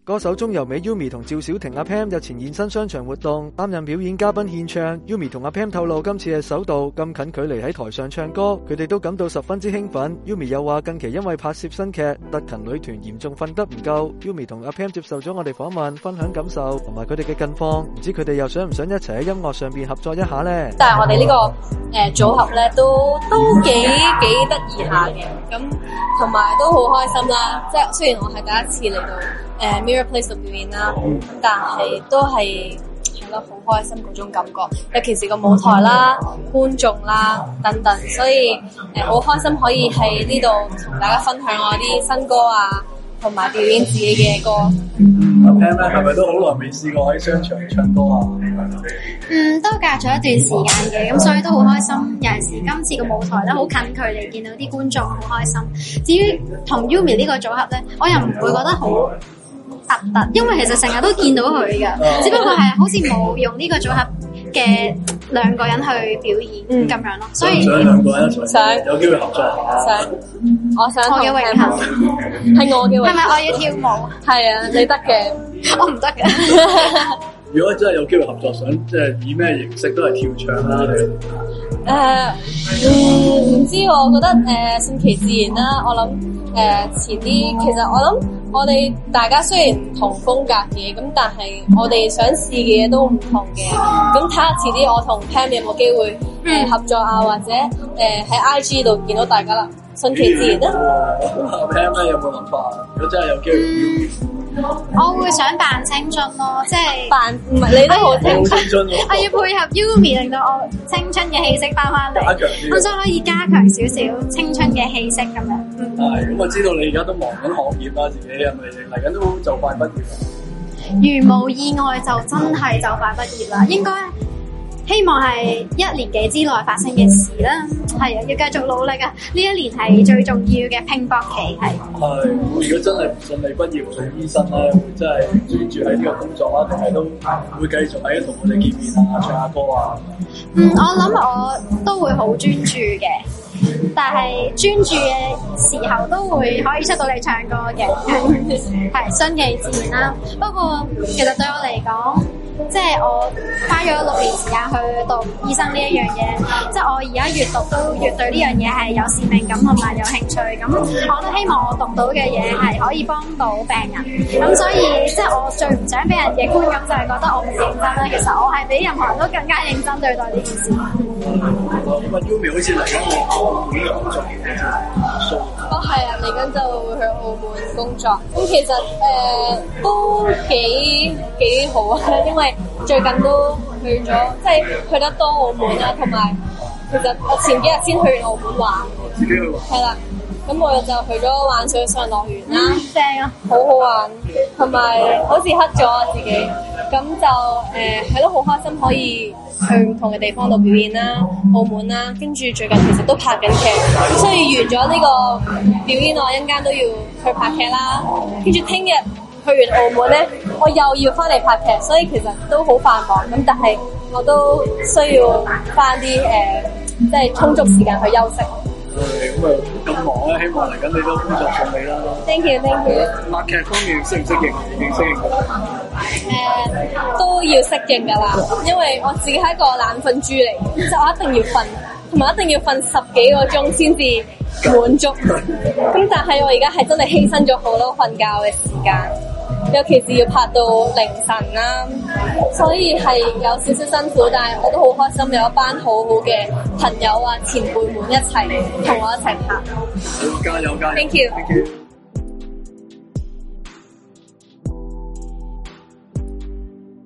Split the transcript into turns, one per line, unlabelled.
歌手鍾柔美 Yumi 同趙小婷阿 Pam 日前現身商場活動，擔任表演嘉賓獻唱。Yumi 同阿 Pam 透露今次係首度咁近距離喺台上唱歌，佢哋都感到十分之興奮。Yumi 又話近期因為拍攝新劇，特勤女團嚴重瞓得唔夠。Yumi 同阿 Pam 接受咗我哋訪問，分享感受同埋佢哋嘅近況，唔知佢哋又想唔想一齊喺音樂上邊合作一下呢？
但係我哋呢個組合咧都幾得意下嘅，咁同埋都好開心啦。即係雖然我係第一次嚟到Mirror Place 度表演啦，但係都係咯好開心嗰種感覺。尤其是個舞台啦、觀眾啦等等，所以好開心可以喺呢度同大家分享我啲新歌啊，同埋表演自己嘅歌。
阿 Pam 咧係咪都好耐未試過喺商場唱歌啊？
都隔咗一段時間嘅，咁所以都好開心。尤其是今次個舞台咧，好近距離見到啲觀眾，好開心。至於同 Yumi 呢個組合咧，我又唔會覺得好突，因為其實成日都見到佢㗎，只不過係好似冇用呢個組合嘅兩個人去表演咁樣咯。所以
想兩個人一齊有機會合作下。
我想
我嘅榮幸
係我嘅榮幸。
係咪我要跳舞？係
啊，你得嘅，
我唔得嘅。
如果真係有機會合作，想即係以咩形式都係跳唱啦？
唔知我覺得順其自然啦。我諗前啲其實我諗我哋大家雖然唔同風格嘅，咁但係我哋想試嘅嘢都唔同嘅。咁睇下遲啲我同 Pam 有冇機會合作啊，或者喺 IG 度見到大家啦。順其自然啦。
阿 Pam 咧有冇諗法？如果真係有機會，
我會想扮青春咯，即係
扮唔係你都好青
春。
我要配合 Yumi 令到我青春嘅氣息翻嚟，咁所以可以加強少少青春嘅氣息咁樣。
係咁，我知道你而家都忙緊學業啦，自己係咪嚟緊都就快畢業？
如無意外就真係就快畢業啦，應該希望係1年幾之內發生嘅事啦。係啊，要繼續努力啊！呢一年係最重要嘅拼搏期係。
如果真係唔順利畢業做醫生咧，會真係專注喺呢個工作啦，定係都會繼續喺同我哋見面啊、唱下歌啊？
我諗我都會好專注嘅，但係專注嘅時候都會可以出到嚟唱歌嘅，係順其自然啦。不過其實對我嚟講，即係我花咗6年時間去讀醫生呢一樣嘢，即係我而家越讀都越對呢樣嘢係有使命感同埋有興趣。咁我都希望我讀到嘅嘢係可以幫到病人。咁所以即係我最唔想俾人嘅觀感就係覺得我唔認真啦。其實我係比任何人都更加認真對待呢件事。
咁Yumi 好似嚟緊澳門工作
係啊，嚟緊就會去澳門工作。咁其實都幾好啊，因為最近都去咗，即係去得多澳門啦，同埋其實我前幾日先去澳門玩。
自己去玩。
係啦，咁我就去咗玩水上樂園啦，
正啊，
好好玩，同埋好似黑咗啊自己。咁就係咯，好開心可以去唔同嘅地方度表演啦，澳門啦，跟住最近其實都拍緊劇，咁所以完咗呢個表演，我一陣間都要去拍劇啦。跟住聽日去完澳門咧，我又要翻嚟拍劇，所以其實都好繁忙。咁但係我都需要翻啲即係充足時間去休息。
咁啊咁忙咧，希望嚟緊你都工作順利啦。
Thank you。
拍劇方面適唔適應？已經適應㗎。
都要適應㗎啦，因為我自己係一個懶瞓豬嚟，即係我一定要瞓，同埋一定要瞓10幾個鐘先至滿足。咁但係我而家係真係犧牲咗好多瞓覺嘅時間，尤其是要拍到凌晨啦，所以係有少少辛苦，但係我都好開心，有一班好好嘅朋友啊、前輩們一齊同我一齊拍。
加油！
Thank you。